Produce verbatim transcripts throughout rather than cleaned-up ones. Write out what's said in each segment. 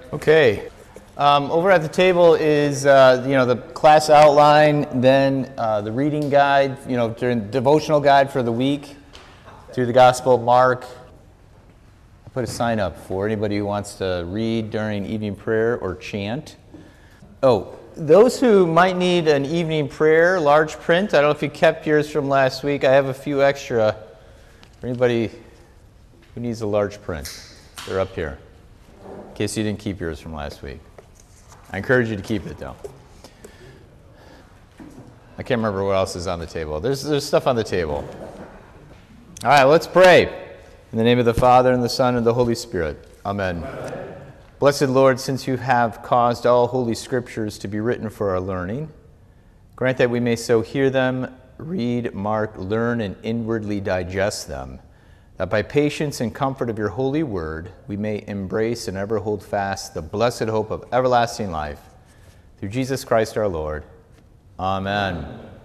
Okay. Um, over at the table is, uh, you know, the class outline, then uh, the reading guide, you know, during the devotional guide for the week through the Gospel of Mark. I put a sign up for anybody who wants to read during evening prayer or chant. Oh, those who might need an evening prayer, large print, I don't know if you kept yours from last week. I have a few extra for anybody who needs a large print. They're up here, in case you didn't keep yours from last week. I encourage you to keep it, though. I can't remember what else is on the table. There's, there's stuff on the table. All right, let's pray. In the name of the Father, and the Son, and the Holy Spirit. Amen. Amen. Blessed Lord, since you have caused all holy scriptures to be written for our learning, grant that we may so hear them, read, mark, learn, and inwardly digest them, that by patience and comfort of your holy word, we may embrace and ever hold fast the blessed hope of everlasting life. Through Jesus Christ our Lord. Amen.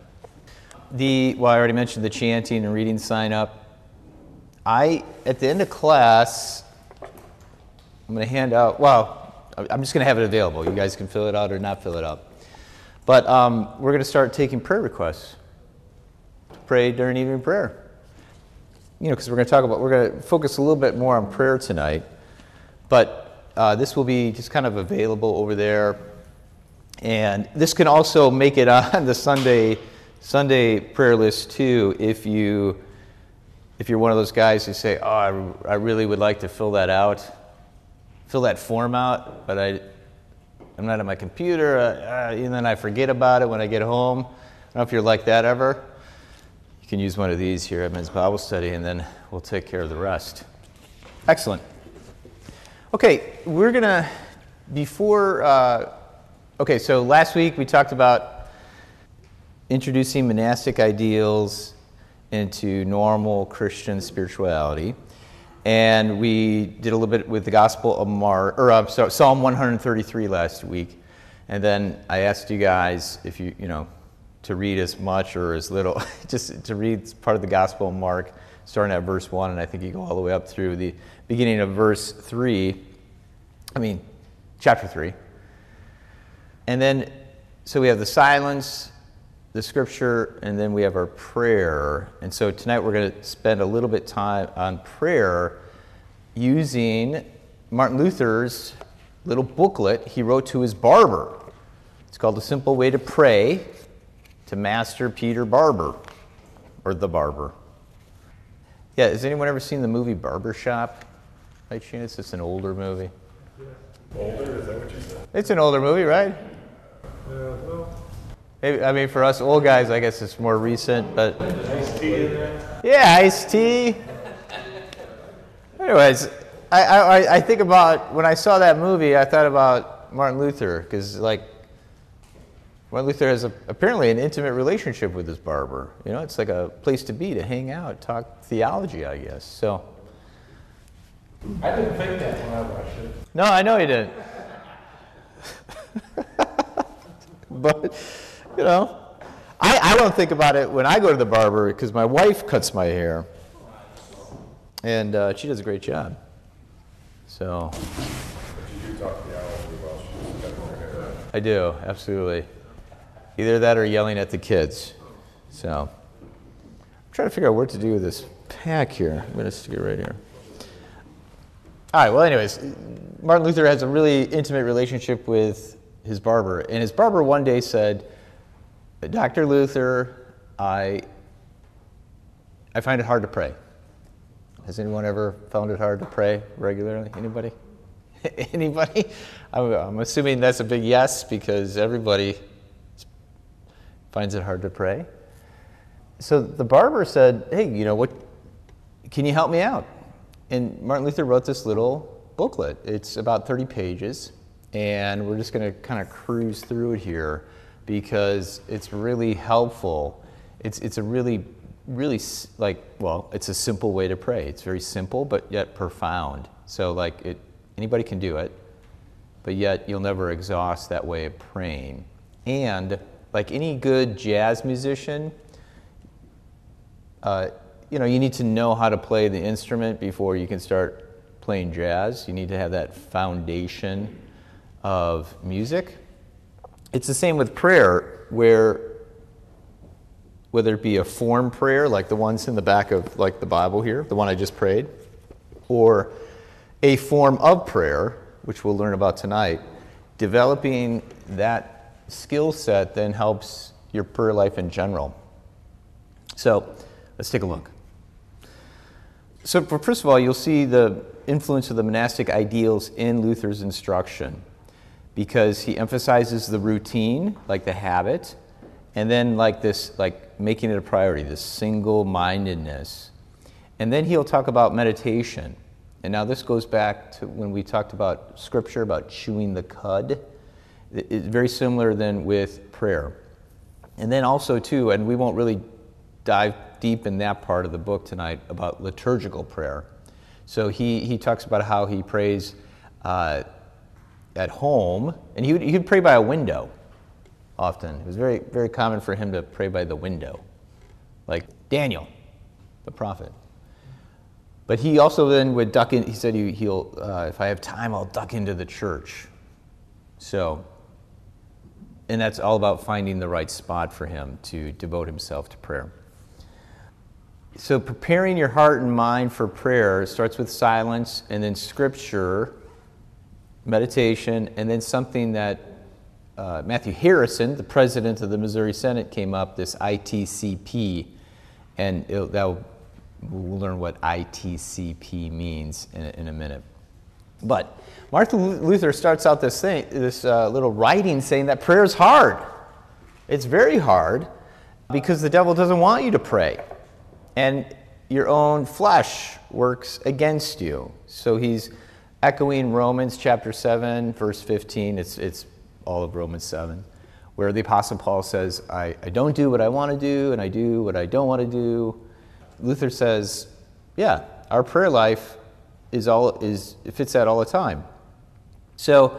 The, well, I already mentioned the chanting and reading sign up. I, at the end of class, I'm going to hand out, well, I'm just going to have it available. You guys can fill it out or not fill it out. But um, we're going to start taking prayer requests. Pray during evening prayer. You know, because we're going to talk about, we're going to focus a little bit more on prayer tonight. But uh, this will be just kind of available over there. And this can also make it on the Sunday Sunday prayer list too, if you if you're one of those guys who say, oh, I, I really would like to fill that out, fill that form out, but I, I'm not at my computer, uh, uh, and then I forget about it when I get home. I don't know if you're like that ever. You can use one of these here at Men's Bible Study, and then we'll take care of the rest. Excellent. Okay, we're going to, before, uh, okay, so last week we talked about introducing monastic ideals into normal Christian spirituality. And we did a little bit with the Gospel of Mark, or uh, so Psalm one thirty-three last week. And then I asked you guys if you, you know, to read as much or as little, just to read part of the Gospel of Mark, starting at verse one, and I think you go all the way up through the beginning of verse three, I mean, chapter three. And then, so we have the silence, the scripture, and then we have our prayer. And so tonight we're going to spend a little bit time on prayer using Martin Luther's little booklet he wrote to his barber. It's called A Simple Way to Pray to Master Peter Barber, or The Barber. Yeah, has anyone ever seen the movie Barbershop? By chance, it's an older movie. Older? Is that what you said? It's an older movie, right? Yeah, well. Maybe, I mean, for us old guys, I guess it's more recent, but... Ice-T in there? Yeah, Ice-T. Anyways, I, I, I think about, when I saw that movie, I thought about Martin Luther, because, like, Martin Luther has a, apparently an intimate relationship with his barber. You know, it's like a place to be, to hang out, talk theology, I guess, so... I didn't think that when I watched it. No, I know you didn't. But, you know, I, I don't think about it when I go to the barber because my wife cuts my hair. And uh, she does a great job. So. But you do talk theology while she's cutting her hair. I do, absolutely. Either that or yelling at the kids. So. I'm trying to figure out what to do with this pack here. I'm going to stick it right here. All right, well, anyways, Martin Luther has a really intimate relationship with his barber. And his barber one day said, Doctor Luther, I I find it hard to pray. Has anyone ever found it hard to pray regularly? Anybody? Anybody? I'm, I'm assuming that's a big yes because everybody finds it hard to pray. So the barber said, hey, you know what? Can you help me out? And Martin Luther wrote this little booklet. It's about thirty pages, and we're just going to kind of cruise through it here because it's really helpful. It's it's a really, really, like, well, it's a simple way to pray. It's very simple, but yet profound. So, like, it, anybody can do it, but yet you'll never exhaust that way of praying. And, like any good jazz musician, uh, you know, you need to know how to play the instrument before you can start playing jazz. You need to have that foundation of music. It's the same with prayer, where whether it be a form prayer, like the ones in the back of like the Bible here, the one I just prayed, or a form of prayer, which we'll learn about tonight, developing that skill set then helps your prayer life in general. So let's take a look. So for, first of all, you'll see the influence of the monastic ideals in Luther's instruction, because he emphasizes the routine, like the habit, and then like this, like making it a priority, this single-mindedness. And then he'll talk about meditation. And now this goes back to when we talked about scripture, about chewing the cud. It's very similar then with prayer. And then also too, and we won't really dive deep in that part of the book tonight, about liturgical prayer. So he, he talks about how he prays uh, at home, and he would, he would pray by a window often. It was very, very common for him to pray by the window, like Daniel, the prophet. But he also then would duck in. He said, he, he'll, uh, if I have time, I'll duck into the church. So, and that's all about finding the right spot for him to devote himself to prayer. So preparing your heart and mind for prayer starts with silence, and then scripture, meditation, and then something that uh, Matthew Harrison, the president of the Missouri Senate, came up, this I T C P, and it'll, that'll, we'll learn what I T C P means in a, in a minute. But Martin Luther starts out this thing, this uh, little writing saying that prayer is hard. It's very hard because the devil doesn't want you to pray, and your own flesh works against you. So he's echoing Romans chapter seven, verse fifteen. It's it's all of Romans seven, where the Apostle Paul says, I, I don't do what I want to do, and I do what I don't want to do. Luther says, yeah, our prayer life is all is it fits that all the time. So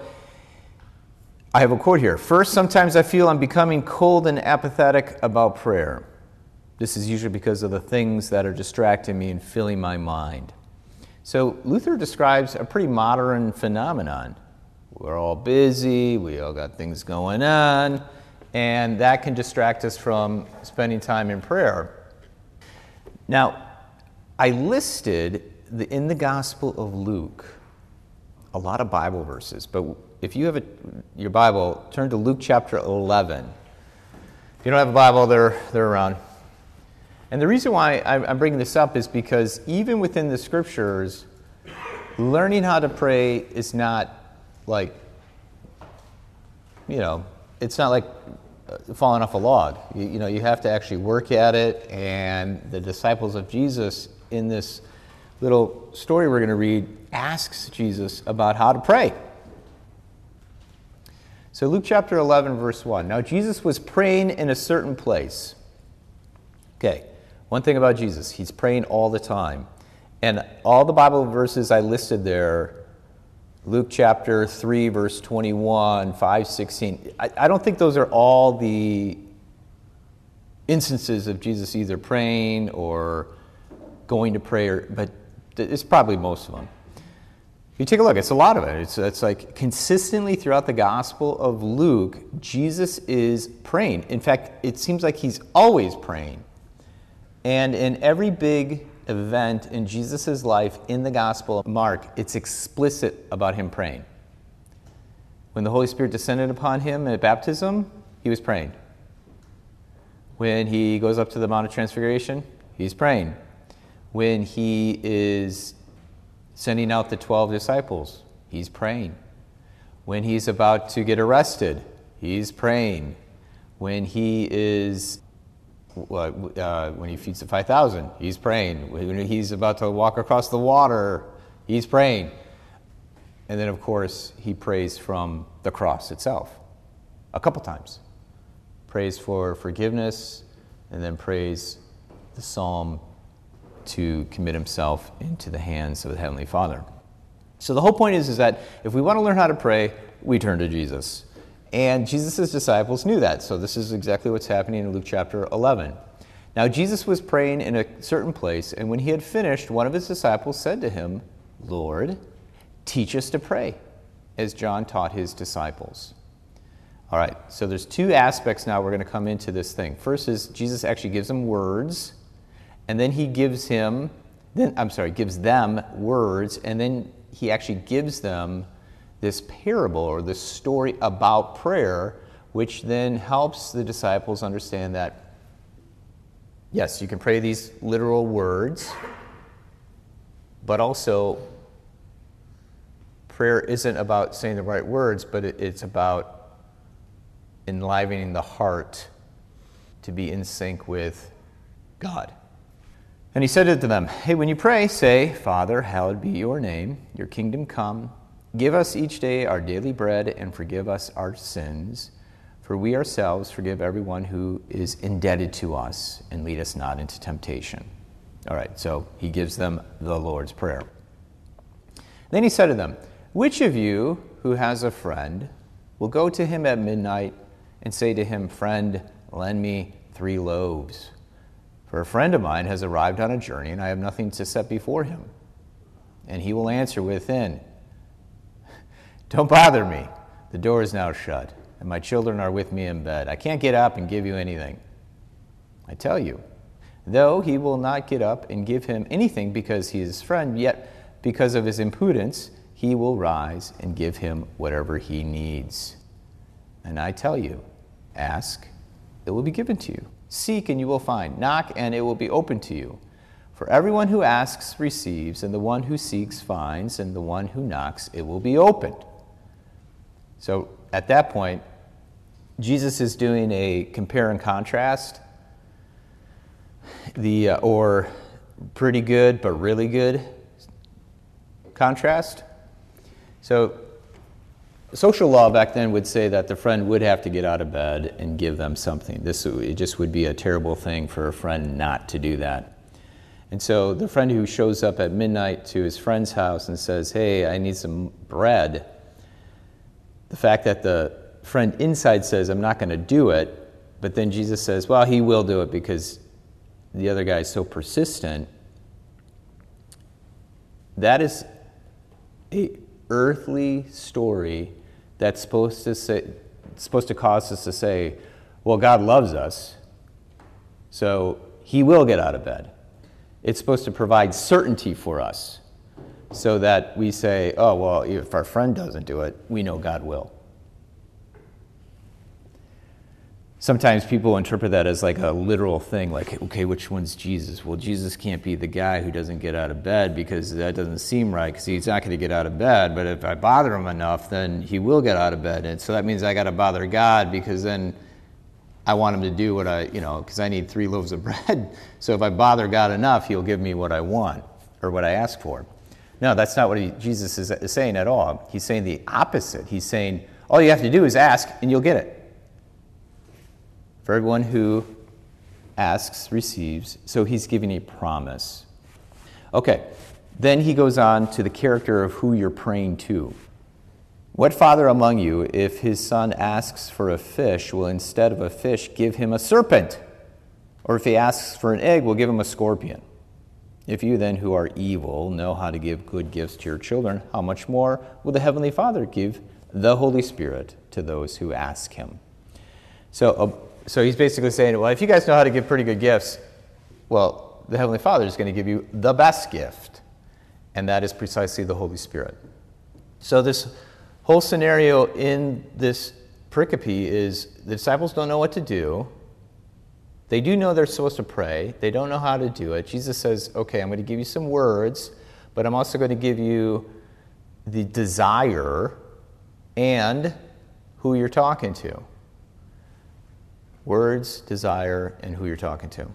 I have a quote here. First, sometimes I feel I'm becoming cold and apathetic about prayer. This is usually because of the things that are distracting me and filling my mind. So Luther describes a pretty modern phenomenon. We're all busy, we all got things going on, and that can distract us from spending time in prayer. Now, I listed the, in the Gospel of Luke a lot of Bible verses, but if you have a, your Bible, turn to Luke chapter eleven. If you don't have a Bible, they're, they're around. And the reason why I'm bringing this up is because even within the scriptures, learning how to pray is not like, you know, it's not like falling off a log. You, you know, you have to actually work at it, and the disciples of Jesus in this little story we're going to read asks Jesus about how to pray. So Luke chapter eleven, verse one. Now Jesus was praying in a certain place. Okay. One thing about Jesus, he's praying all the time. And all the Bible verses I listed there, Luke chapter three, verse twenty-one, five, sixteen, I, I don't think those are all the instances of Jesus either praying or going to prayer, but it's probably most of them. If you take a look, it's a lot of it. It's, it's like consistently throughout the Gospel of Luke, Jesus is praying. In fact, it seems like he's always praying. And in every big event in Jesus' life in the Gospel of Mark, it's explicit about him praying. When the Holy Spirit descended upon him at baptism, he was praying. When he goes up to the Mount of Transfiguration, he's praying. When he is sending out the twelve disciples, he's praying. When he's about to get arrested, he's praying. When he is Uh, when he feeds the five thousand, he's praying. When he's about to walk across the water, he's praying. And then, of course, he prays from the cross itself a couple times. Prays for forgiveness, and then prays the psalm to commit himself into the hands of the Heavenly Father. So the whole point is, is that if we want to learn how to pray, we turn to Jesus. And Jesus' disciples knew that, so this is exactly what's happening in Luke chapter eleven. Now Jesus was praying in a certain place, and when he had finished, one of his disciples said to him, Lord, teach us to pray, as John taught his disciples. All right, so there's two aspects now we're going to come into this thing. First is Jesus actually gives them words, and then he gives him, then I'm sorry, gives them words, and then he actually gives them this parable or this story about prayer, which then helps the disciples understand that, yes, you can pray these literal words, but also prayer isn't about saying the right words, but it, it's about enlivening the heart to be in sync with God. And he said to them, hey, when you pray, say, Father, hallowed be your name, your kingdom come. Give us each day our daily bread and forgive us our sins, for we ourselves forgive everyone who is indebted to us, and lead us not into temptation. All right, so he gives them the Lord's Prayer. Then he said to them, which of you who has a friend will go to him at midnight and say to him, friend, lend me three loaves? For a friend of mine has arrived on a journey, and I have nothing to set before him. And he will answer within, don't bother me. The door is now shut, and my children are with me in bed. I can't get up and give you anything. I tell you, though he will not get up and give him anything because he is his friend, yet because of his impudence, he will rise and give him whatever he needs. And I tell you, ask, it will be given to you. Seek, and you will find. Knock, and it will be opened to you. For everyone who asks receives, and the one who seeks finds, and the one who knocks, it will be opened. So at that point, Jesus is doing a compare and contrast, the uh, or pretty good but really good contrast. So social law back then would say that the friend would have to get out of bed and give them something. This it just would be a terrible thing for a friend not to do that. And so the friend who shows up at midnight to his friend's house and says, hey, I need some bread, the fact that the friend inside says, I'm not going to do it, but then Jesus says, well, he will do it because the other guy is so persistent, that is a earthly story that's supposed to say, supposed to cause us to say, well, God loves us, so he will get out of bed. It's supposed to provide certainty for us so that we say, oh, well, if our friend doesn't do it, we know God will. Sometimes people interpret that as like a literal thing, like, okay, which one's Jesus? Well, Jesus can't be the guy who doesn't get out of bed because that doesn't seem right because he's not going to get out of bed. But if I bother him enough, then he will get out of bed. And so that means I got to bother God because then I want him to do what I, you know, because I need three loaves of bread. So if I bother God enough, he'll give me what I want or what I ask for. No, that's not what he, Jesus is, is saying at all. He's saying the opposite. He's saying all you have to do is ask and you'll get it. For everyone who asks receives, so he's giving a promise. Okay, then he goes on to the character of who you're praying to. What father among you, if his son asks for a fish, will instead of a fish give him a serpent? Or if he asks for an egg, will give him a scorpion? If you then, who are evil, know how to give good gifts to your children, how much more will the Heavenly Father give the Holy Spirit to those who ask him? So, uh, so he's basically saying, well, if you guys know how to give pretty good gifts, well, the Heavenly Father is going to give you the best gift, and that is precisely the Holy Spirit. So this whole scenario in this pericope is the disciples don't know what to do. They do know they're supposed to pray. They don't know how to do it. Jesus says, okay, I'm going to give you some words, but I'm also going to give you the desire and who you're talking to. Words, desire, and who you're talking to.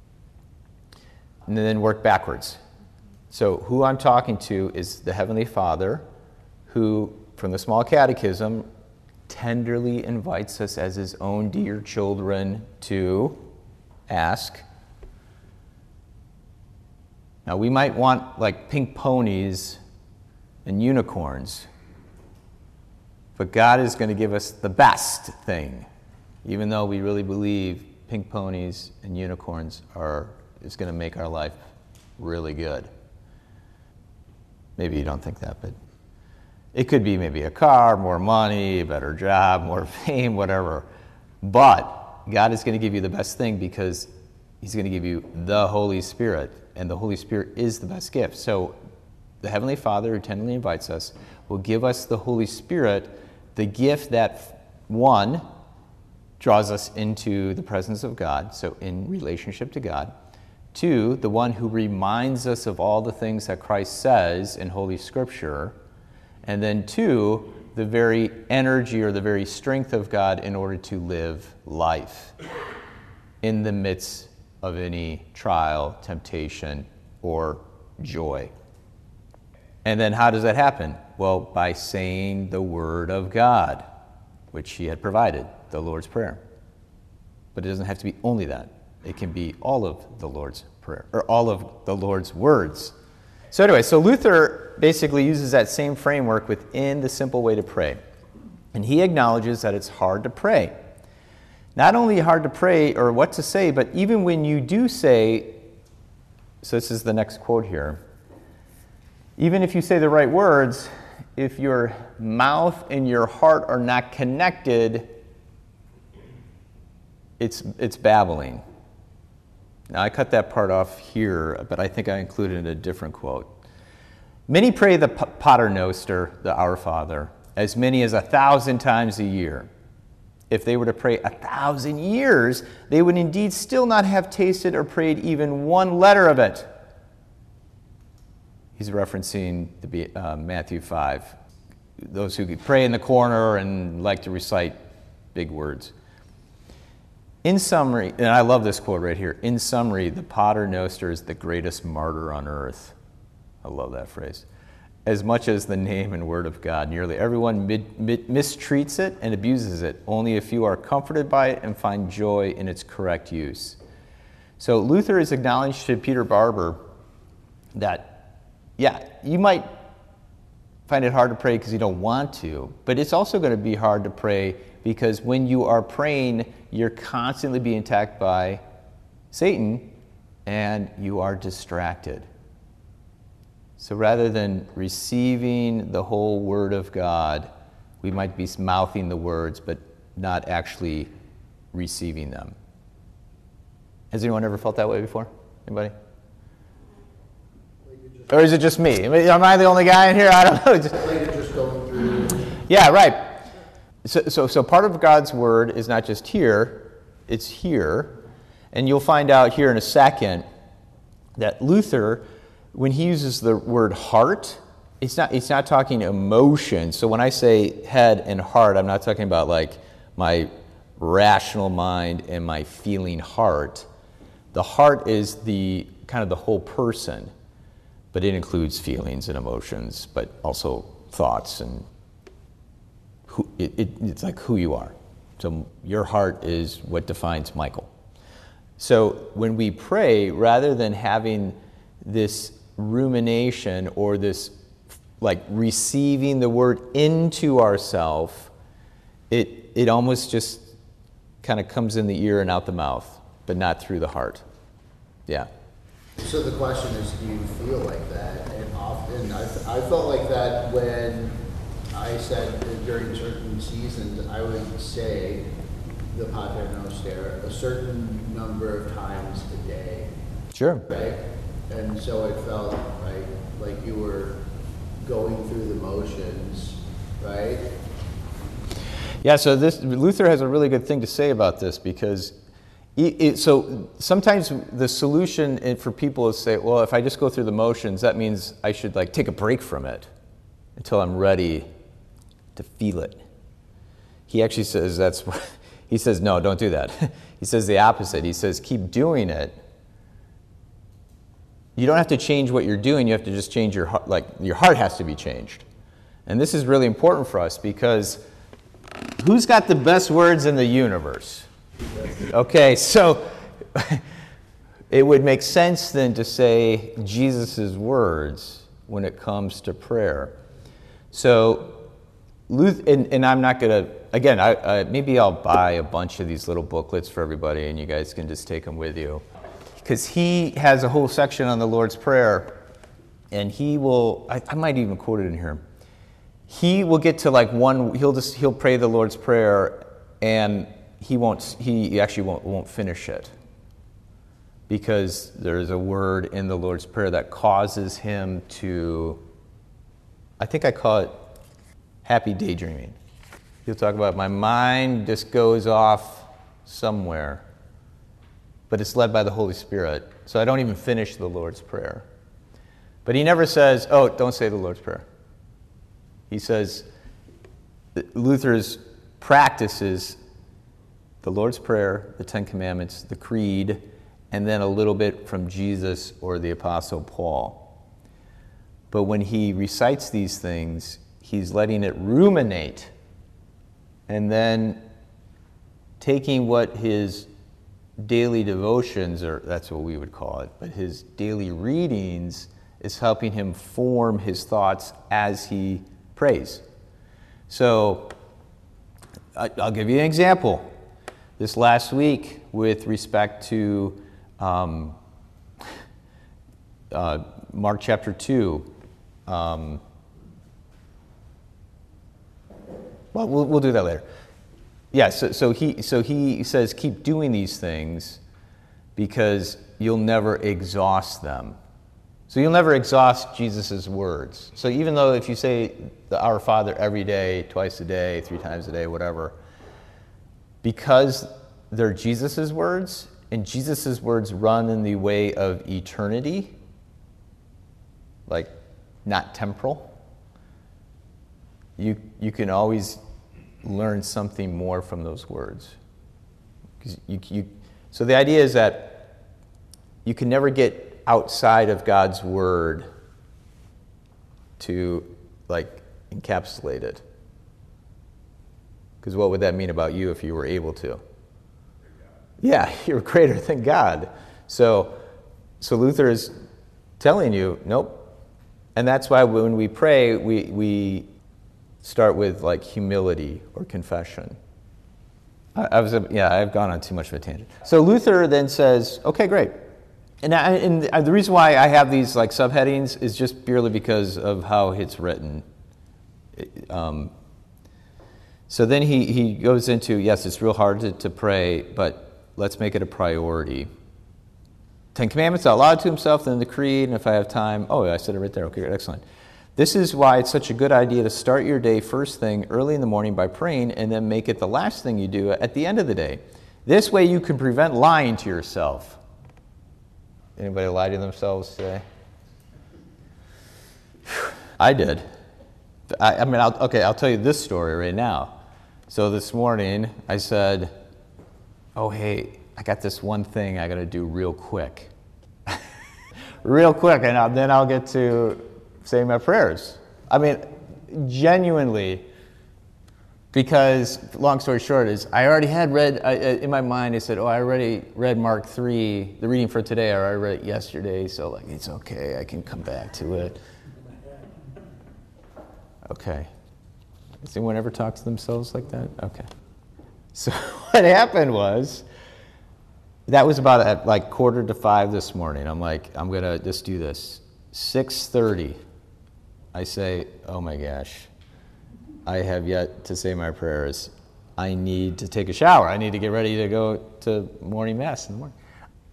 And then work backwards. So who I'm talking to is the Heavenly Father, who, from the small catechism, tenderly invites us as his own dear children to ask. Now, we might want like pink ponies and unicorns, but God is going to give us the best thing, even though we really believe pink ponies and unicorns are is going to make our life really good. Maybe you don't think that, but It could be maybe a car, more money, a better job, more fame, whatever. But God is going to give you the best thing because he's going to give you the Holy Spirit, and the Holy Spirit is the best gift. So the Heavenly Father, who tenderly invites us, will give us the Holy Spirit, the gift that, one, draws us into the presence of God, so in relationship to God. Two, the one who reminds us of all the things that Christ says in Holy Scripture. And then two, the very energy or the very strength of God in order to live life in the midst of any trial, temptation, or joy. And then how does that happen? Well, by saying the Word of God, which he had provided, the Lord's Prayer. But it doesn't have to be only that. It can be all of the Lord's Prayer, or all of the Lord's words. So anyway, so Luther basically uses that same framework within the simple way to pray. And he acknowledges that it's hard to pray. Not only hard to pray or what to say, but even when you do say, so this is the next quote here, even if you say the right words, if your mouth and your heart are not connected, it's it's babbling. Now, I cut that part off here, but I think I included it in a different quote. Many pray the Pater Noster, the Our Father, as many as a thousand times a year. If they were to pray a thousand years, they would indeed still not have tasted or prayed even one letter of it. He's referencing the, uh, Matthew five, those who pray in the corner and like to recite big words. In summary, and I love this quote right here, in summary, the Pater Noster is the greatest martyr on earth. I love that phrase. As much as the name and word of God, nearly everyone mid, mid, mistreats it and abuses it. Only a few are comforted by it and find joy in its correct use. So Luther has acknowledged to Peter Barber that, yeah, you might find it hard to pray because you don't want to, but it's also going to be hard to pray because when you are praying, you're constantly being attacked by Satan and you are distracted. So rather than receiving the whole Word of God, we might be mouthing the words but not actually receiving them. Has anyone ever felt that way before? Anybody? Or is it just me? Am I the only guy in here? I don't know. Just, like you're just going through. Yeah, right. So, so, so part of God's Word is not just here, it's here. And you'll find out here in a second that Luther, when he uses the word heart, it's not, it's not talking emotion. So when I say head and heart, I'm not talking about like my rational mind and my feeling heart. The heart is the kind of the whole person, but it includes feelings and emotions, but also thoughts and who, it, it, it's like who you are. So your heart is what defines Michael. So when we pray, rather than having this rumination or this like receiving the word into ourself, it it almost just kind of comes in the ear and out the mouth, but not through the heart. Yeah. So the question is, do you feel like that? And often, I, I felt like that when I said that during certain seasons, I would say the Pater Noster a certain number of times a day. Sure. Right? And so it felt, right, like you were going through the motions, right? Yeah, so this Luther has a really good thing to say about this because it, it, so sometimes the solution for people is say, well, if I just go through the motions, that means I should like take a break from it until I'm ready to feel it. He actually says that's he says no, don't do that. He says the opposite. He says keep doing it. You don't have to change what you're doing. You have to just change your heart. Like your heart has to be changed, and this is really important for us because who's got the best words in the universe? Okay, so it would make sense then to say Jesus' words when it comes to prayer. So, and, and I'm not going to, again, I, I, maybe I'll buy a bunch of these little booklets for everybody and you guys can just take them with you. Because he has a whole section on the Lord's Prayer, and he will, I, I might even quote it in here. he will get to like one, he'll just, he'll pray the Lord's Prayer and he won't, he actually won't, won't finish it. Because there's a word in the Lord's Prayer that causes him to, I think I call it happy daydreaming. He'll talk about my mind just goes off somewhere, but it's led by the Holy Spirit. So I don't even finish the Lord's Prayer. But he never says, oh, don't say the Lord's Prayer. He says, Luther's practice is the Lord's Prayer, the Ten Commandments, the Creed, and then a little bit from Jesus or the Apostle Paul. But when he recites these things, he's letting it ruminate and then taking what his daily devotions, or that's what we would call it, but his daily readings is helping him form his thoughts as he prays. So I'll give you an example. This last week, with respect to um, uh, Mark chapter two, um, well, well, we'll do that later. Yeah, so, so he so he says, keep doing these things because you'll never exhaust them. So you'll never exhaust Jesus' words. So even though if you say the Our Father every day, twice a day, three times a day, whatever, because they're Jesus' words, and Jesus' words run in the way of eternity, like not temporal, you you can always learn something more from those words. 'Cause you, you, so the idea is that you can never get outside of God's word to like encapsulate it. Because what would that mean about you if you were able to? Yeah, you're greater than God. So, so Luther is telling you, nope. And that's why when we pray, we we start with like humility or confession. I, I was, yeah, I've gone on too much of a tangent. So Luther then says, okay, great. And, I, and the reason why I have these like subheadings is just purely because of how it's written. Um, so then he, he goes into, yes, it's real hard to, to pray, but let's make it a priority. Ten Commandments out loud to himself, then the Creed, and if I have time, oh, I said it right there. Okay, excellent. This is why it's such a good idea to start your day first thing early in the morning by praying and then make it the last thing you do at the end of the day. This way you can prevent lying to yourself. Anybody lie to themselves today? I did. I, I mean, I'll, okay, I'll tell you this story right now. So this morning I said, oh, hey, I got this one thing I got to do real quick. real quick, and I'll, then I'll get to say my prayers. I mean, genuinely, because long story short is I already had read, I, in my mind I said, oh, I already read Mark three, the reading for today, or I read it yesterday, so like it's okay, I can come back to it. Okay. Has anyone ever talked to themselves like that? Okay. So what happened was, that was about at like quarter to five this morning. I'm like, I'm going to just do this. six thirty, I say, oh my gosh, I have yet to say my prayers. I need to take a shower. I need to get ready to go to morning mass in the morning.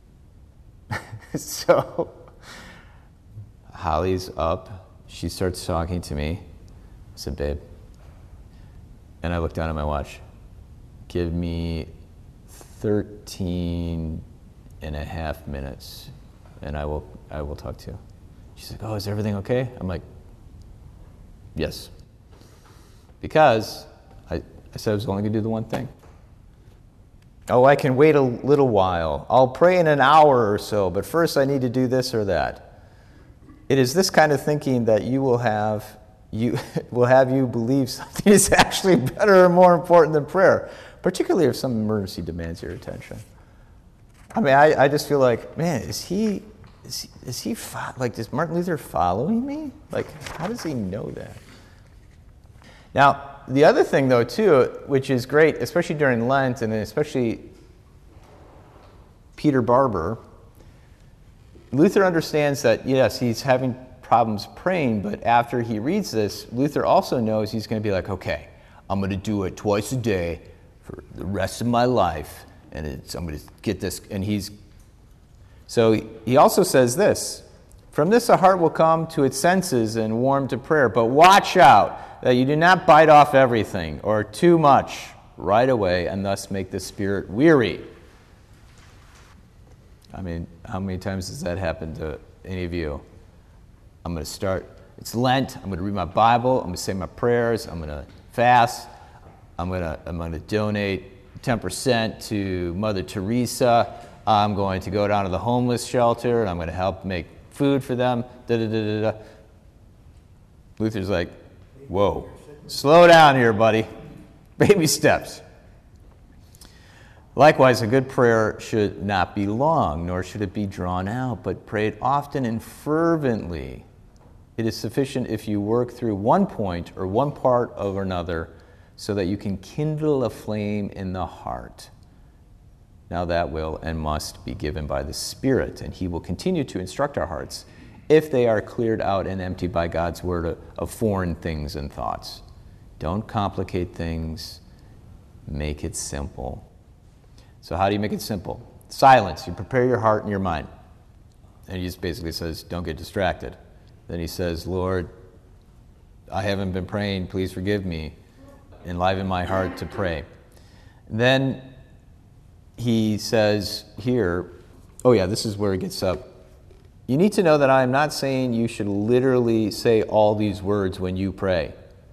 So Holly's up. She starts talking to me. I said, babe. And I looked down at my watch. Give me thirteen and a half minutes and I will I will talk to you. She's like, oh, is everything okay? I'm like, yes. Because I, I said I was only going to do the one thing. Oh, I can wait a little while. I'll pray in an hour or so, but first I need to do this or that. It is this kind of thinking that you will have you will have you believe something is actually better or more important than prayer, particularly if some emergency demands your attention. I mean, I, I just feel like, man, is he is he, is he fo- like is Martin Luther following me? Like, how does he know that? Now, the other thing, though, too, which is great, especially during Lent, and especially Peter Barber, Luther understands that, yes, he's having problems praying, but after he reads this, Luther also knows he's going to be like, okay, I'm going to do it twice a day for the rest of my life, and it's, I'm going to get this. And he's so he also says this: from this a heart will come to its senses and warm to prayer, but watch out that you do not bite off everything or too much right away, and thus make the spirit weary. I mean, how many times does that happen to any of you? I'm going to start, it's Lent, I'm going to read my Bible, I'm going to say my prayers, I'm going to fast, I'm going to I'm going to donate ten percent to Mother Teresa, I'm going to go down to the homeless shelter, and I'm going to help make food for them, da da da da da. Luther's like, whoa, slow down here, buddy. Baby steps. Likewise, a good prayer should not be long, nor should it be drawn out, but prayed often and fervently. It is sufficient if you work through one point or one part of another so that you can kindle a flame in the heart. Now that will and must be given by the Spirit, and He will continue to instruct our hearts if they are cleared out and emptied by God's word of, of foreign things and thoughts. Don't complicate things. Make it simple. So how do you make it simple? Silence. You prepare your heart and your mind. And he just basically says, don't get distracted. Then he says, Lord, I haven't been praying. Please forgive me. Enliven my heart to pray. Then he says here, oh yeah, this is where he gets up. You need to know that I am not saying you should literally say all these words when you pray.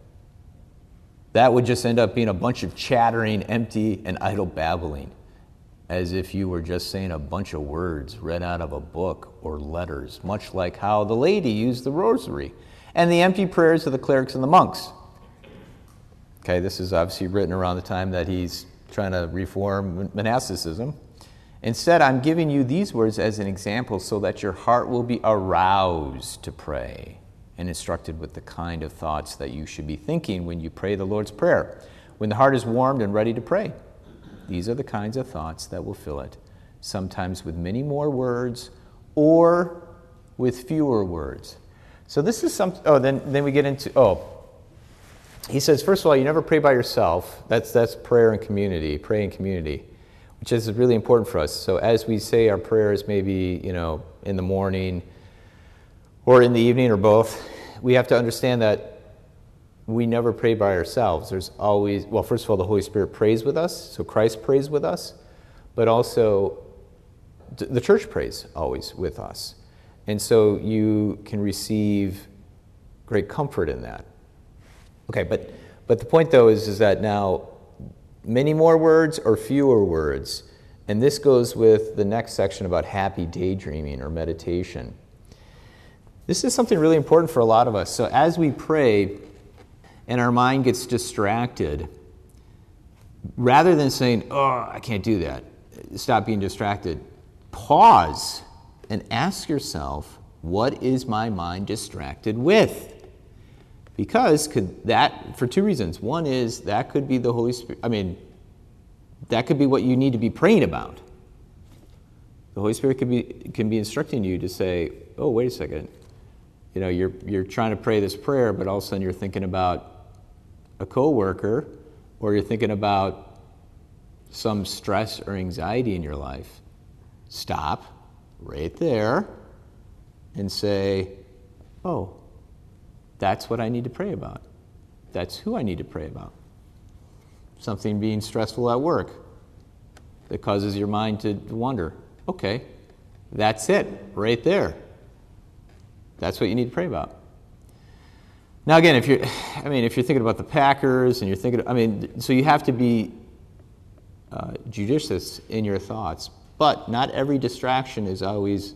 That would just end up being a bunch of chattering, empty, and idle babbling, as if you were just saying a bunch of words read out of a book or letters, much like how the lady used the rosary and the empty prayers of the clerics and the monks. Okay, this is obviously written around the time that he's trying to reform monasticism. Instead, I'm giving you these words as an example so that your heart will be aroused to pray and instructed with the kind of thoughts that you should be thinking when you pray the Lord's Prayer. When the heart is warmed and ready to pray, these are the kinds of thoughts that will fill it, sometimes with many more words or with fewer words. So this is some, oh, then, then we get into, oh, he says, first of all, you never pray by yourself. That's, that's prayer in community, pray in community, which is really important for us. So as we say our prayers, maybe, you know, in the morning or in the evening or both, we have to understand that we never pray by ourselves. There's always, well, first of all, the Holy Spirit prays with us, so Christ prays with us, but also the church prays always with us. And so you can receive great comfort in that. Okay, but but the point, though, is, is that now many more words or fewer words, and this goes with the next section about happy daydreaming or meditation. This is something really important for a lot of us. So as we pray and our mind gets distracted, rather than saying, oh, I can't do that, stop being distracted, pause and ask yourself, what is my mind distracted with? Because could that, for two reasons. One is that could be the Holy Spirit, I mean, that could be what you need to be praying about. The Holy Spirit can be, can be instructing you to say, oh, wait a second. You know, you're you're trying to pray this prayer, but all of a sudden you're thinking about a coworker, or you're thinking about some stress or anxiety in your life. Stop right there and say, oh, that's what I need to pray about. That's who I need to pray about. Something being stressful at work that causes your mind to wander. Okay, that's it right there. That's what you need to pray about. Now again, if you're, I mean, if you're thinking about the Packers and you're thinking, I mean, so you have to be uh, judicious in your thoughts, but not every distraction is always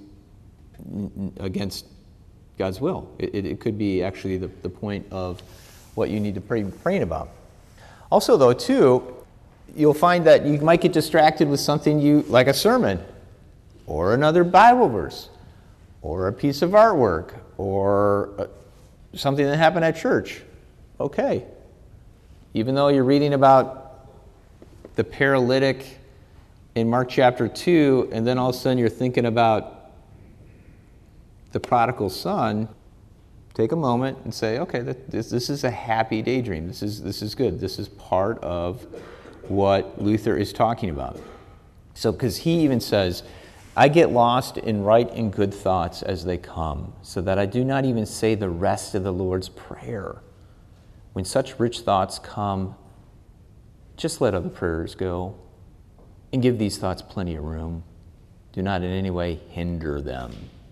against God's will. It, it, it could be actually the, the point of what you need to pray praying about. Also, though, too, you'll find that you might get distracted with something you, like a sermon, or another Bible verse, or a piece of artwork, or uh, something that happened at church. Okay. Even though you're reading about the paralytic in Mark chapter two, and then all of a sudden you're thinking about the prodigal son, take a moment and say, okay, this, this is a happy daydream. This is, this is good. This is part of what Luther is talking about. So, because he even says, I get lost in right and good thoughts as they come, so that I do not even say the rest of the Lord's Prayer. When such rich thoughts come, just let other prayers go and give these thoughts plenty of room. Do not in any way hinder them.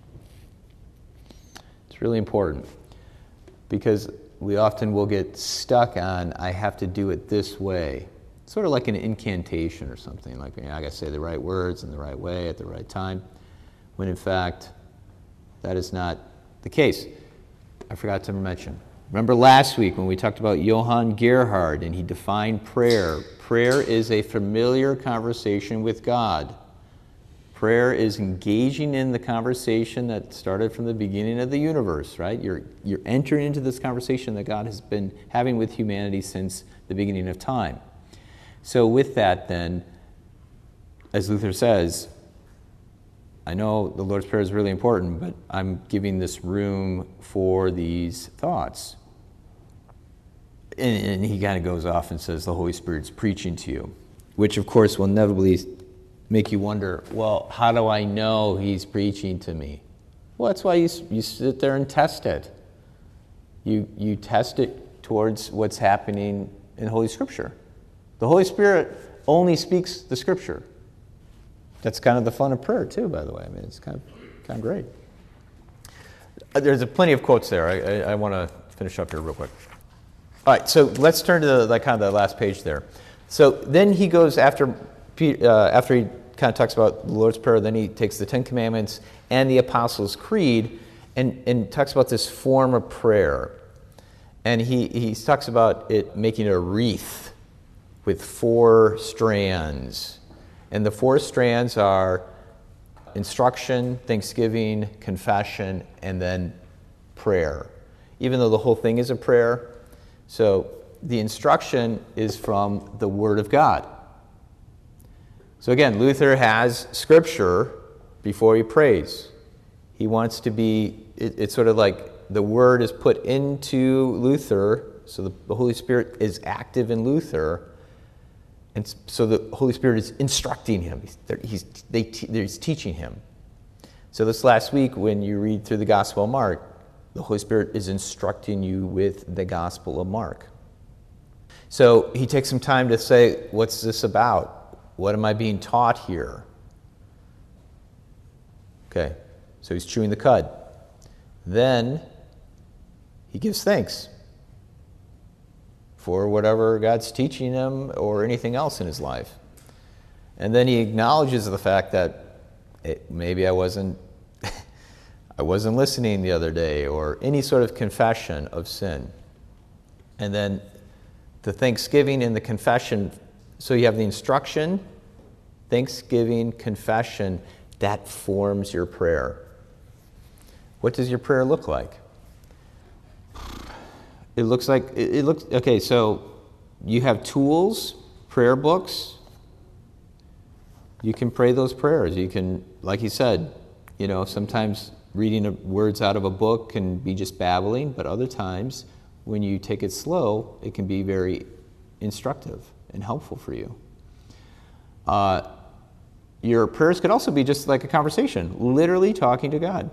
It's really important because we often will get stuck on, I have to do it this way. Sort of like an incantation or something, like, you know, I got to say the right words in the right way at the right time, when in fact, that is not the case. I forgot to mention. Remember last week when we talked about Johann Gerhard and he defined prayer. Prayer is a familiar conversation with God. Prayer is engaging in the conversation that started from the beginning of the universe, right? You're, you're entering into this conversation that God has been having with humanity since the beginning of time. So with that then, as Luther says, I know the Lord's Prayer is really important, but I'm giving this room for these thoughts. And, and he kind of goes off and says the Holy Spirit's preaching to you, which of course will inevitably make you wonder, well, how do I know he's preaching to me? Well, that's why you, you sit there and test it. You, you test it towards what's happening in Holy Scripture. The Holy Spirit only speaks the Scripture. That's kind of the fun of prayer too, by the way. I mean, it's kind of, kind of great. There's a plenty of quotes there. I, I, I want to finish up here real quick. All right, so let's turn to the, like, kind of the last page there. So then he goes after, uh, after he kind of talks about the Lord's Prayer, then he takes the Ten Commandments and the Apostles' Creed and, and talks about this form of prayer. And he, he talks about it making a wreath with four strands. And the four strands are instruction, thanksgiving, confession, and then prayer. Even though the whole thing is a prayer, so the instruction is from the Word of God. So again, Luther has Scripture before he prays. He wants to be, it, it's sort of like the Word is put into Luther, so the, the Holy Spirit is active in Luther, and so the Holy Spirit is instructing him. He's, he's, they, he's teaching him. So this last week, when you read through the Gospel of Mark, the Holy Spirit is instructing you with the Gospel of Mark. So he takes some time to say, what's this about? What am I being taught here? Okay, so he's chewing the cud. Then he gives thanks for whatever God's teaching him or anything else in his life. And then he acknowledges the fact that it, maybe I wasn't I wasn't listening the other day, or any sort of confession of sin. And then the thanksgiving and the confession, so you have the instruction, thanksgiving, confession, that forms your prayer. What does your prayer look like? It looks like, it, it looks, okay, so you have tools, prayer books. You can pray those prayers. You can, like he said, you know, sometimes reading a, words out of a book can be just babbling, but other times, when you take it slow, it can be very instructive and helpful for you. Uh, your prayers could also be just like a conversation, literally talking to God.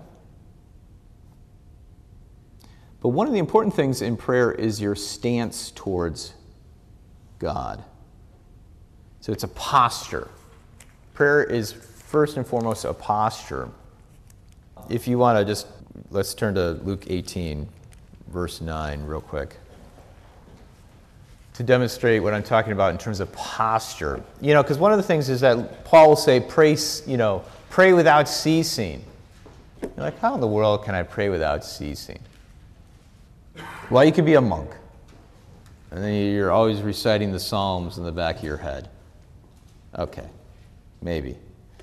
But one of the important things in prayer is your stance towards God. So it's a posture. Prayer is first and foremost a posture. If you want to just, let's turn to Luke eighteen, verse nine real quick, to demonstrate what I'm talking about in terms of posture. You know, because one of the things is that Paul will say, pray, you know, pray without ceasing. You're like, how in the world can I pray without ceasing? Well, you could be a monk, and then you're always reciting the Psalms in the back of your head. Okay, maybe.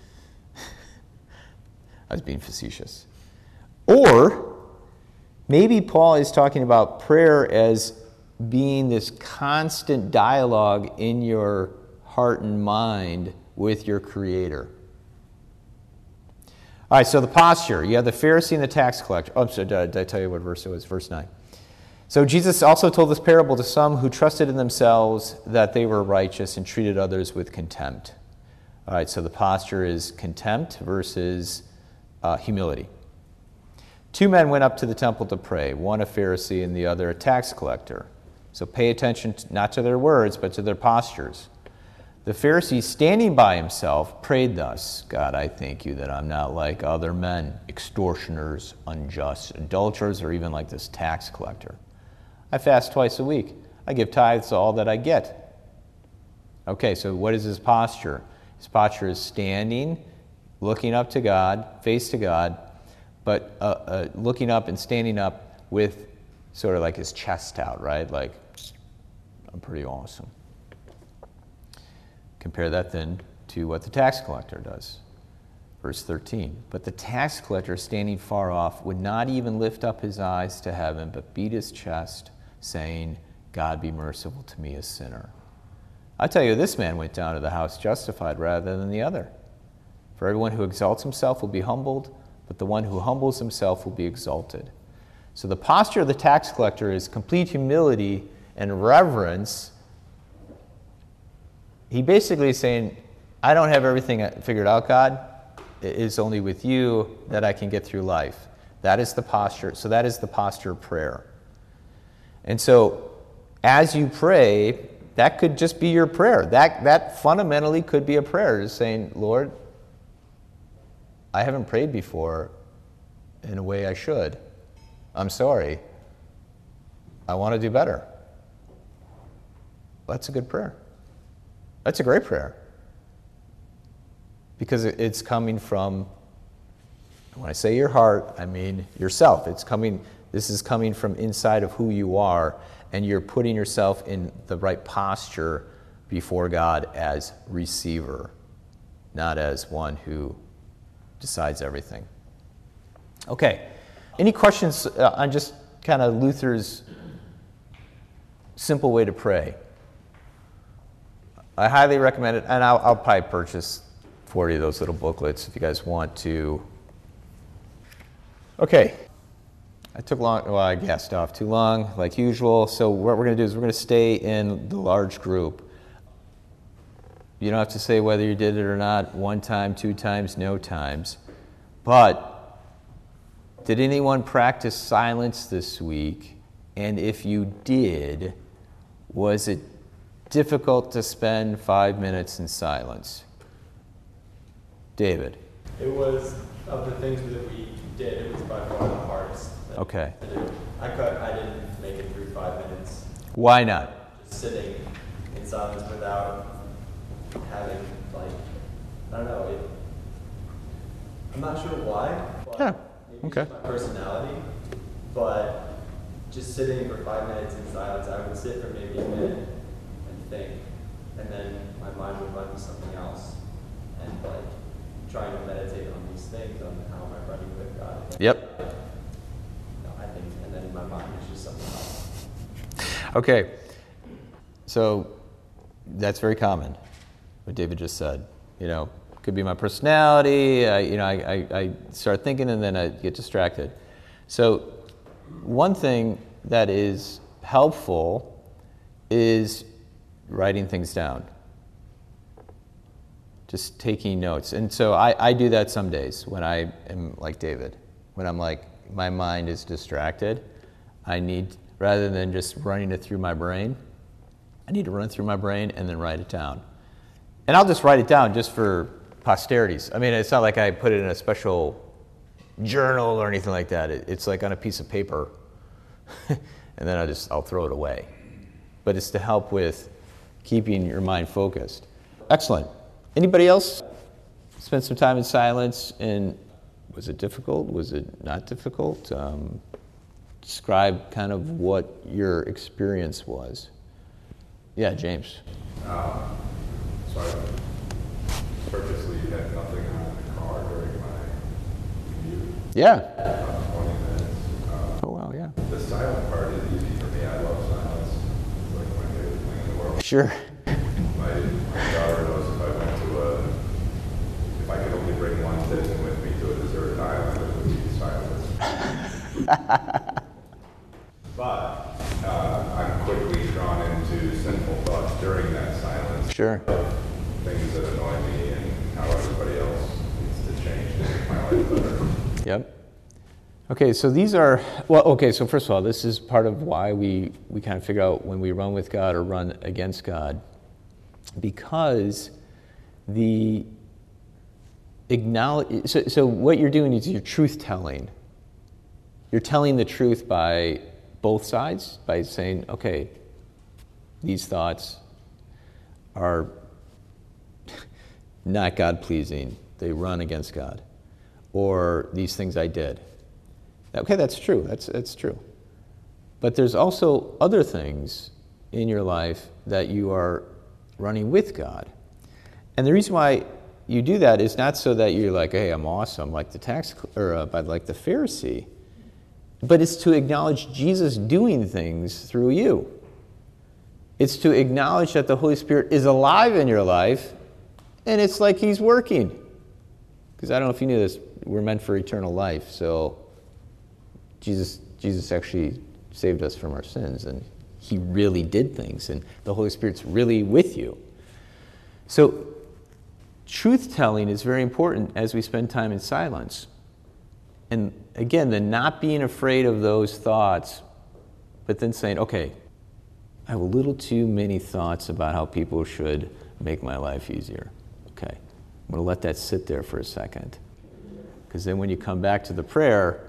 I was being facetious. Or maybe Paul is talking about prayer as being this constant dialogue in your heart and mind with your Creator. All right, so the posture. You have the Pharisee and the tax collector. Oh, I'm sorry, did I, did I tell you what verse it was? Verse nine. So Jesus also told this parable to some who trusted in themselves that they were righteous and treated others with contempt. All right, so the posture is contempt versus uh, humility. Two men went up to the temple to pray, one a Pharisee and the other a tax collector. So pay attention to, not to their words, but to their postures. The Pharisee, standing by himself, prayed thus, God, I thank you that I'm not like other men, extortioners, unjust, adulterers, or even like this tax collector. I fast twice a week. I give tithes to all that I get. Okay, so what is his posture? His posture is standing, looking up to God, face to God, but uh, uh, looking up and standing up with sort of like his chest out, right? Like, I'm pretty awesome. Compare that then to what the tax collector does. Verse thirteen, but the tax collector, standing far off, would not even lift up his eyes to heaven, but beat his chest, saying, God be merciful to me, a sinner. I tell you, this man went down to the house justified rather than the other. For everyone who exalts himself will be humbled, but the one who humbles himself will be exalted. So the posture of the tax collector is complete humility and reverence. He basically is saying, I don't have everything figured out, God. It is only with you that I can get through life. That is the posture. So that is the posture of prayer. And so as you pray, that could just be your prayer. That, that fundamentally could be a prayer, just saying, Lord, I haven't prayed before in a way I should. I'm sorry. I want to do better. That's a good prayer. That's a great prayer. Because it's coming from, when I say your heart, I mean yourself. It's coming, this is coming from inside of who you are, and you're putting yourself in the right posture before God as receiver, not as one who decides everything. Okay. Any questions on just kind of Luther's simple way to pray? I highly recommend it, and I'll, I'll probably purchase forty of those little booklets if you guys want to. Okay. I took long, well, I gassed off too long, like usual. So what we're going to do is we're going to stay in the large group. You don't have to say whether you did it or not, one time, two times, no times. But did anyone practice silence this week? And if you did, was it difficult to spend five minutes in silence? David. It was, of the things that we did, it was by far the hardest. Okay. I could, I didn't make it through five minutes. Why not? Just sitting in silence without having, like, I don't know, it, I'm not sure why. But Yeah, maybe okay. it's my personality, but just sitting for five minutes in silence, I would sit for maybe a minute and think, and then my mind would run to something else, and like trying to meditate on these things, on how am I running with God. And Yep. Like, no, I think, and then in my mind it's just something else. Okay. So that's very common, what David just said. You know, could be my personality. I, you know, I, I, I start thinking and then I get distracted. So one thing that is helpful is writing things down. Just taking notes. And so I, I do that some days when I am like David. When I'm like, my mind is distracted, I need, rather than just running it through my brain, I need to run it through my brain and then write it down. And I'll just write it down just for posterities. I mean, it's not like I put it in a special journal or anything like that. It, it's like on a piece of paper. And then I just, I'll throw it away. But it's to help with keeping your mind focused. Excellent. Anybody else spend some time in silence? And was it difficult? Was it not difficult? Um, describe kind of what your experience was. Yeah, James. Um, so I purposely had nothing on the car during my commute, Yeah. about twenty minutes. Um, Oh, wow, yeah. the silent part is easy for me. I love silence. It's like my favorite thing in the world. Sure. My, my daughter knows if I went to a, if I could only bring one citizen with me to a dessert But uh, I'm quickly drawn into sinful thoughts during that silence. Sure. Things that annoy me and how everybody else needs to change to make my life better. Yep. Okay, so these are, well, okay, so first of all, this is part of why we, we kind of figure out when we run with God or run against God. Because the acknowledge, so, so what you're doing is you're truth telling. You're telling the truth by both sides, by saying, okay, these thoughts are not God-pleasing. They run against God. Or these things I did. Okay, that's true. That's, that's true. But there's also other things in your life that you are running with God. And the reason why you do that is not so that you're like, hey, I'm awesome, like the tax, or uh, but like the Pharisee, but it's to acknowledge Jesus doing things through you. It's to acknowledge that the Holy Spirit is alive in your life, and it's like He's working. Because I don't know if you knew this, we're meant for eternal life, so Jesus, Jesus actually saved us from our sins, and He really did things, and the Holy Spirit's really with you. So truth-telling is very important as we spend time in silence. And again, the not being afraid of those thoughts, but then saying, okay, I have a little too many thoughts about how people should make my life easier. Okay, I'm going to let that sit there for a second. Because then when you come back to the prayer,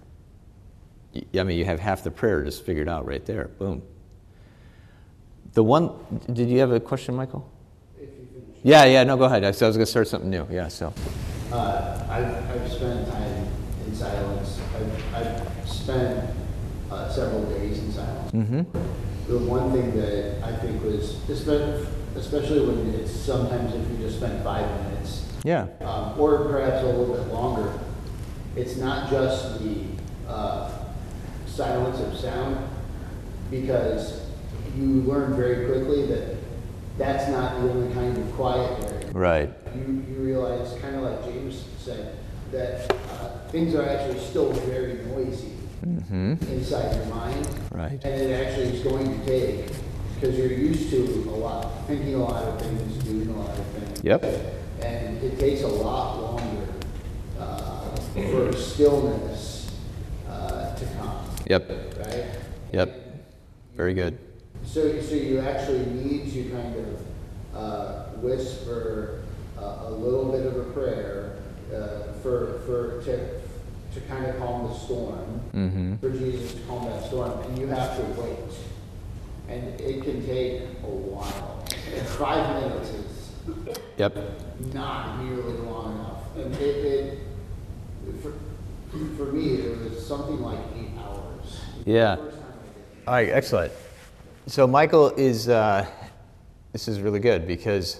I mean, you have half the prayer just figured out right there. Boom. The one, did you have a question, Michael? If you finish. Yeah, yeah, no, go ahead. I, so I was going to start something new. Yeah, so. Uh, I've, I've spent time in silence. I've, I've spent uh, several days in silence. Mm-hmm. The one thing that I think was, especially when it's sometimes if you just spend five minutes, Yeah. um, or perhaps a little bit longer, it's not just the uh, silence of sound, because you learn very quickly that that's not the only kind of quiet area. Right. You, you realize, kind of like James said, that uh, things are actually still very noisy Mm-hmm. inside your mind. Right. And it actually is going to take, because you're used to a lot, thinking a lot of things, doing a lot of things. Yep. And it takes a lot longer uh, for stillness uh, to come. Yep. Right? Yep. Very good. So, so you actually need to kind of uh, whisper uh, a little bit of a prayer uh, for for to to kind of calm the storm, Mm-hmm. for Jesus to calm that storm, and you have to wait, and it can take a while. And five minutes is Yep. not nearly long enough, and it, it for for me it was something like eight hours. Yeah. The first time I did it. All right, excellent. So Michael is, uh, this is really good because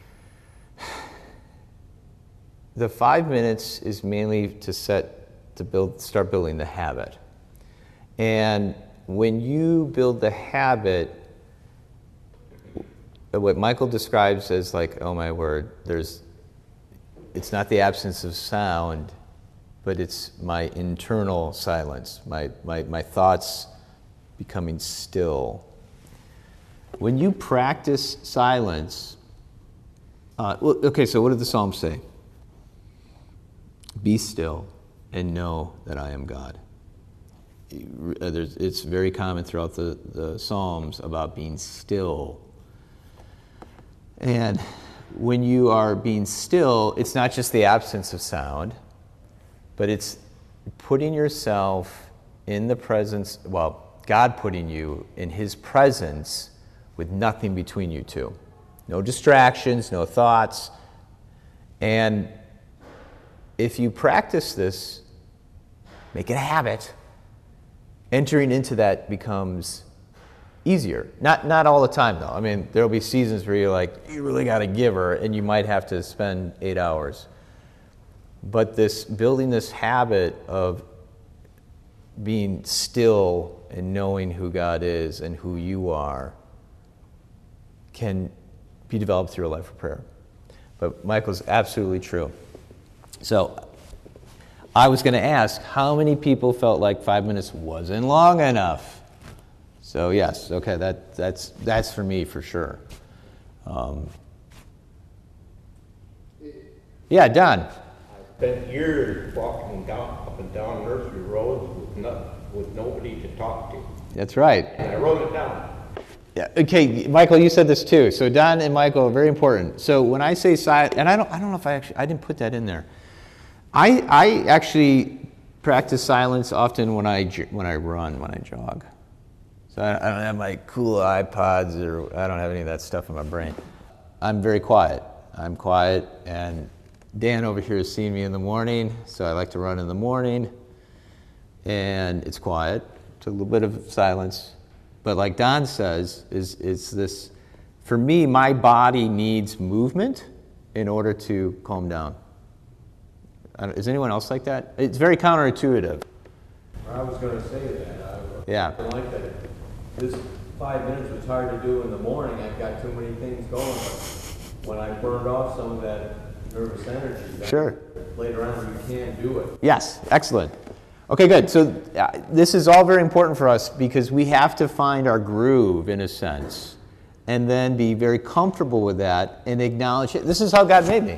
the five minutes is mainly to set, to build, start building the habit. And when you build the habit, what Michael describes as like, oh my word, there's, it's not the absence of sound, but it's my internal silence, my, my, my thoughts becoming still. When you practice silence, uh, well, okay, so what did the Psalms say? Be still and know that I am God. There's, it's very common throughout the, the Psalms about being still. And when you are being still, it's not just the absence of sound, but it's putting yourself in the presence, well, God putting you in His presence with nothing between you two. No distractions, no thoughts. And if you practice this, make it a habit, entering into that becomes easier. Not not all the time, though. I mean, there'll be seasons where you're like, you really got to give her, and you might have to spend eight hours. But this building this habit of being still and knowing who God is and who you are can be developed through a life of prayer. But Michael's absolutely true. So I was going to ask how many people felt like five minutes wasn't long enough. So yes, okay, that that's that's for me for sure. Um, yeah, Don. I spent years walking down up and down nursery roads with no, with nobody to talk to, That's right. and I wrote it down. Yeah. Okay, Michael, you said this too. So Don and Michael are very important. So when I say silent, and I don't, I don't know if I actually, I didn't put that in there. I, I actually practice silence often when I, j- when I run, when I jog. So I, I don't have my cool iPods or I don't have any of that stuff in my brain. I'm very quiet. I'm quiet, and Dan over here has seen me in the morning, so I like to run in the morning, and it's quiet. It's a little bit of silence. But like Don says, is is this, for me, my body needs movement in order to calm down. I don't- Is anyone else like that? It's very counterintuitive. I was going to say that. I Yeah. I like that. This five minutes was hard to do in the morning. I've got too many things going. But when I burned off some of that nervous energy, then Sure. later on you can do it. Yes, excellent. Okay, good. So uh, this is all very important for us because we have to find our groove in a sense and then be very comfortable with that and acknowledge it. This is how God made me.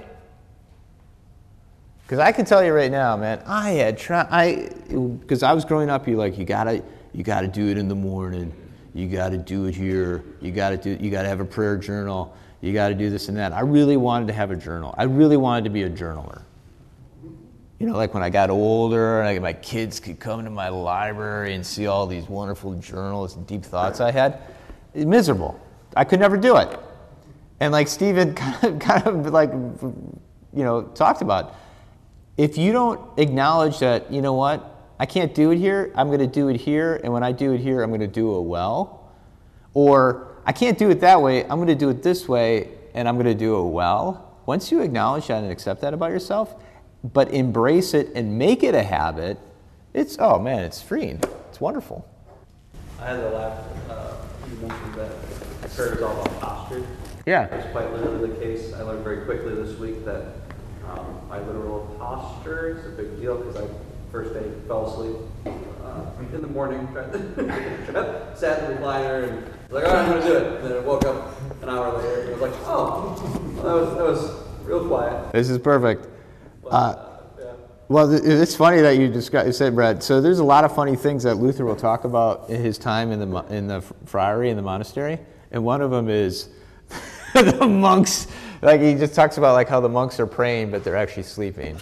Because I can tell you right now, man, I had tried, I, because I was growing up, you like, you gotta, you gotta do it in the morning. You gotta do it here. You gotta do, you gotta have a prayer journal. You gotta do this and that. I really wanted to have a journal. I really wanted to be a journaler. You know, like when I got older, like my kids could come to my library and see all these wonderful journals and deep thoughts I had. It's miserable. I could never do it. And like Stephen kind of, kind of like, you know, talked about, if you don't acknowledge that, you know what, I can't do it here, I'm going to do it here, and when I do it here, I'm going to do it well. Or I can't do it that way, I'm going to do it this way, and I'm going to do it well. Once you acknowledge that and accept that about yourself, but embrace it and make it a habit, it's, oh man, it's freeing. It's wonderful. I had the last, uh, you mentioned that prayer is all about posture. Yeah. That's quite literally the case. I learned very quickly this week that um, my literal posture is a big deal because I first day fell asleep uh, in the morning, tried to, sat in the recliner and was like, all right, I'm going to do it. And then I woke up an hour later and I was like, oh, well, that was, that was real quiet. This is perfect. But, Uh, uh, yeah. Well, th- it's funny that you described, you said, Brad. So there's a lot of funny things that Luther will talk about in his time in the mo- in the friary in the monastery, and one of them is the monks. Like he just talks about like how the monks are praying, but they're actually sleeping.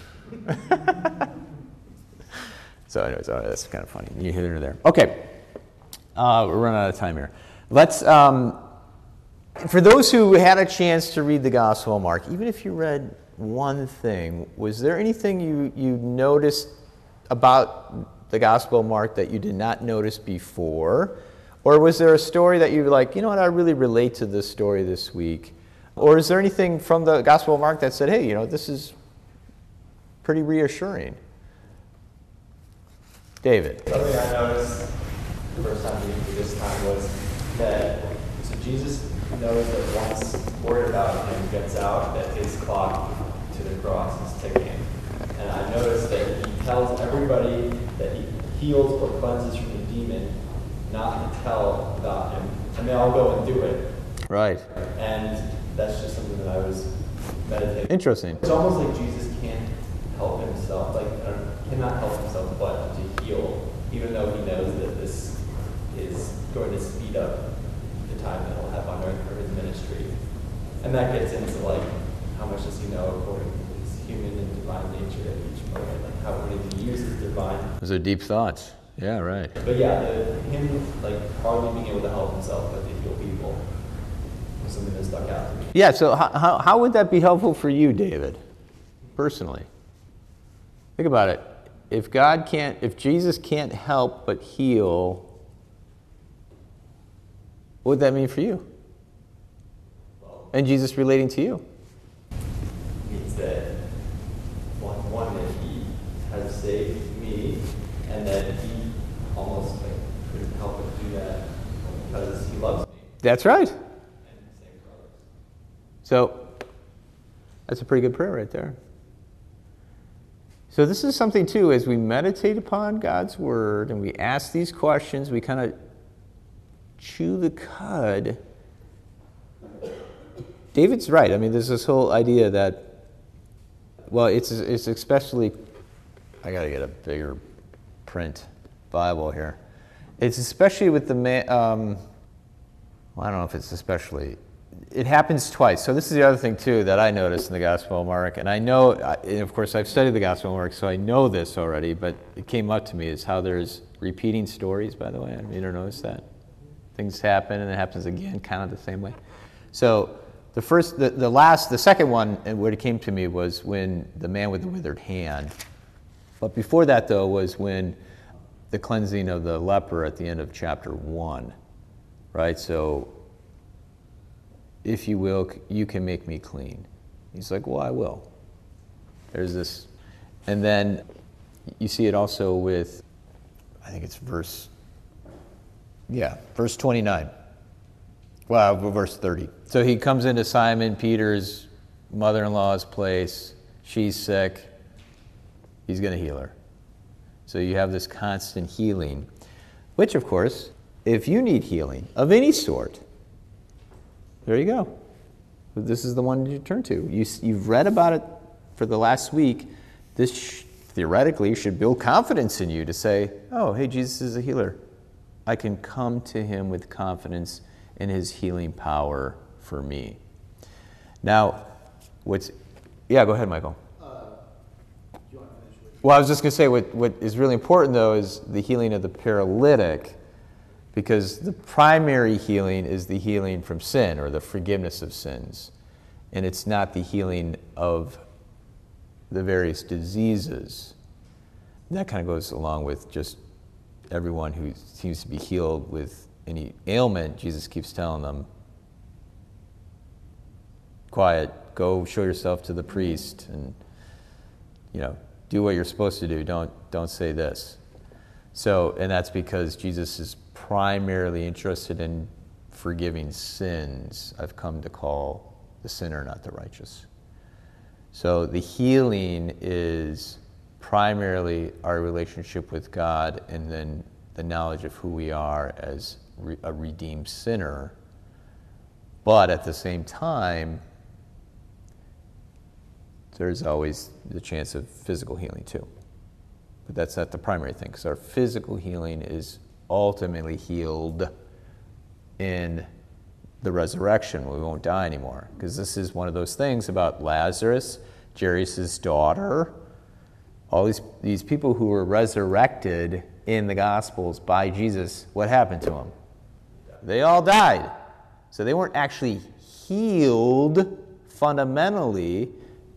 So, anyways, all right, that's kind of funny. You hear it there. Okay, uh, we're running out of time here. Let's. Um, for those who had a chance to read the Gospel of Mark, even if you read one thing, was there anything you, you noticed about the Gospel of Mark that you did not notice before? Or was there a story that you were like, you know what, I really relate to this story this week? Or is there anything from the Gospel of Mark that said, hey, you know, this is pretty reassuring? David. Something I noticed the first time reading through this time was that so Jesus knows that once word about him gets out, that his clock to the cross is ticking. And I noticed that he tells everybody that he heals or cleanses from the demon, not to tell about him, and they all go and do it. Right. And that's just something that I was meditating. Interesting. It's almost like Jesus can't help himself, like or cannot help himself but to heal, even though he knows that this is going to speed up the time that he'll have on earth for his ministry. And that gets into like how much does he know according to his human and divine nature at each moment, like how when he uses divine. Those are deep thoughts. Yeah, right. But yeah, the, him like hardly being able to help himself but to heal people was something that stuck out to me. Yeah, so how, how, how would that be helpful for you, David, personally? Think about it. If God can't, if Jesus can't help but heal, what would that mean for you? Well, And Jesus relating to you? means that one, one that he has saved me, and that he almost like couldn't help but do that because he loves me That's right. and same for others. So that's a pretty good prayer right there. So this is something too, as we meditate upon God's word and we ask these questions, we kind of chew the cud. David's right. I mean, there's this whole idea that, well, it's it's especially, I got to get a bigger print Bible here. It's especially with the man, um, well, I don't know if it's especially, it happens twice. So this is the other thing too that I noticed in the Gospel of Mark, and I know, and of course I've studied the Gospel of Mark, so I know this already, but it came up to me is how there's repeating stories, by the way. Have you ever noticed that? Things happen and it happens again, kind of the same way. So the first, the, the last, the second one, and where it came to me was when the man with the withered hand. But before that, though, was when the cleansing of the leper at the end of chapter one, right? So, if you will, you can make me clean. He's like, well, I will. There's this. And then you see it also with, I think it's verse, yeah, verse twenty-nine. Well, verse thirty. So he comes into Simon Peter's mother-in-law's place. She's sick. He's going to heal her. So you have this constant healing, which, of course, if you need healing of any sort, there you go. This is the one you turn to. You, you've read about it for the last week. This sh- theoretically should build confidence in you to say, oh, hey, Jesus is a healer. I can come to him with confidence in his healing power for me. Now, what's, yeah, go ahead, Michael. Well, I was just going to say what, what is really important, though, is the healing of the paralytic, because the primary healing is the healing from sin or the forgiveness of sins. And it's not the healing of the various diseases. And that kind of goes along with just everyone who seems to be healed with any ailment. Jesus keeps telling them, quiet, go show yourself to the priest and, you know, do what you're supposed to do. Don't don't say this. So, and that's because Jesus is primarily interested in forgiving sins. I've come to call the sinner, not the righteous. So the healing is primarily our relationship with God and then the knowledge of who we are as re- a redeemed sinner. But at the same time, there's always the chance of physical healing too. But that's not the primary thing, because our physical healing is ultimately healed in the resurrection. We won't die anymore, because this is one of those things about Lazarus, Jairus' daughter, all these, these people who were resurrected in the Gospels by Jesus. What happened to them? They all died. So they weren't actually healed fundamentally.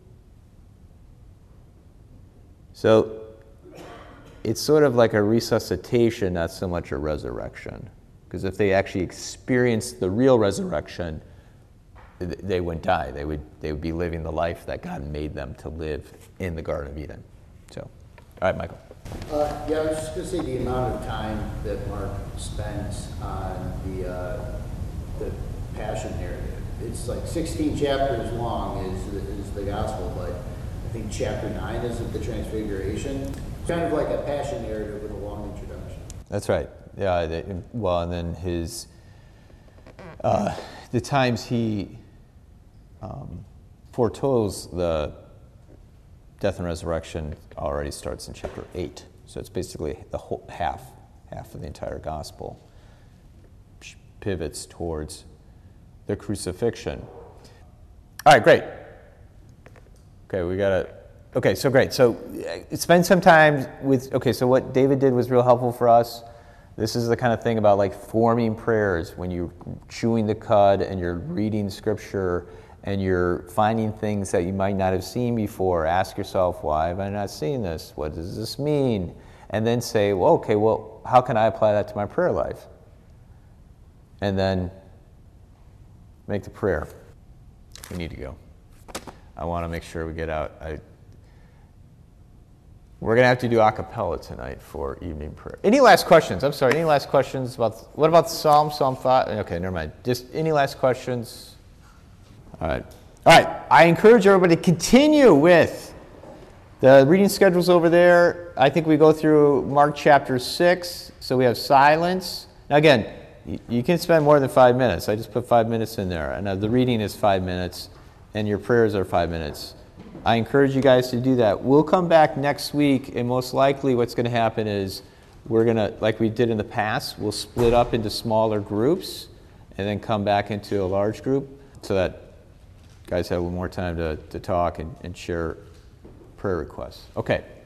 So it's sort of like a resuscitation, not so much a resurrection. Because if they actually experienced the real resurrection, they wouldn't die. They would they would be living the life that God made them to live in the Garden of Eden. So, all right, Michael. Uh, yeah, I was just going to say the amount of time that Mark spends on the uh, the Passion narrative. It's like sixteen chapters long is is the Gospel, but I think chapter nine is the Transfiguration. It's kind of like a Passion narrative with a long introduction. That's right. Yeah. They, well, and then his uh, the times he um, foretells the death and resurrection already starts in chapter eight. So it's basically the whole half half of the entire gospel pivots towards the crucifixion. All right, great. Okay, we got to, okay, so great. So uh, spend some time with, okay, so what David did was real helpful for us. This is the kind of thing about like forming prayers when you're chewing the cud and you're reading scripture and you're finding things that you might not have seen before. Ask yourself, why have I not seen this? What does this mean? And then say, well, okay, well, how can I apply that to my prayer life? And then make the prayer. We need to go. I want to make sure we get out. I, we're going to have to do a cappella tonight for evening prayer. Any last questions? I'm sorry, any last questions about, what about the Psalm, Psalm five? Okay, never mind. Just any last questions? All right. All right. I encourage everybody to continue with The reading schedule's over there. I think we go through Mark chapter six, so we have silence. Now again, y- you can spend more than five minutes. I just put five minutes in there. And uh, the reading is five minutes, and your prayers are five minutes. I encourage you guys to do that. We'll come back next week, and most likely what's going to happen is we're going to, like we did in the past, we'll split up into smaller groups and then come back into a large group so that guys have a little more time to, to talk and, and share prayer requests. Okay.